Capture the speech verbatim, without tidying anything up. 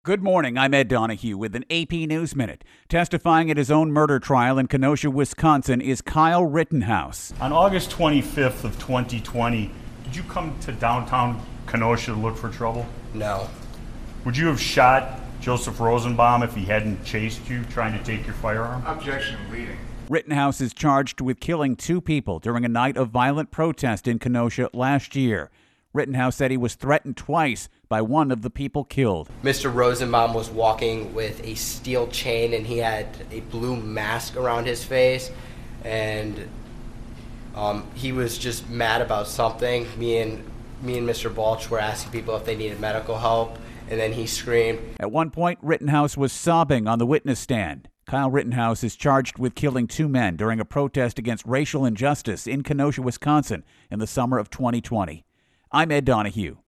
Good morning. I'm Ed Donahue with an A P News Minute. Testifying at his own murder trial in Kenosha, Wisconsin is Kyle Rittenhouse. On August twenty-fifth of twenty twenty, did you come to downtown Kenosha to look for trouble? No. Would you have shot Joseph Rosenbaum if he hadn't chased you trying to take your firearm? Objection, leading. Rittenhouse is charged with killing two people during a night of violent protest in Kenosha last year. Rittenhouse said he was threatened twice by one of the people killed. Mister Rosenbaum was walking with a steel chain and he had a blue mask around his face, and um, he was just mad about something. Me and me and Mister Balch were asking people if they needed medical help, and then he screamed. At one point, Rittenhouse was sobbing on the witness stand. Kyle Rittenhouse is charged with killing two men during a protest against racial injustice in Kenosha, Wisconsin in the summer of twenty twenty. I'm Ed Donahue.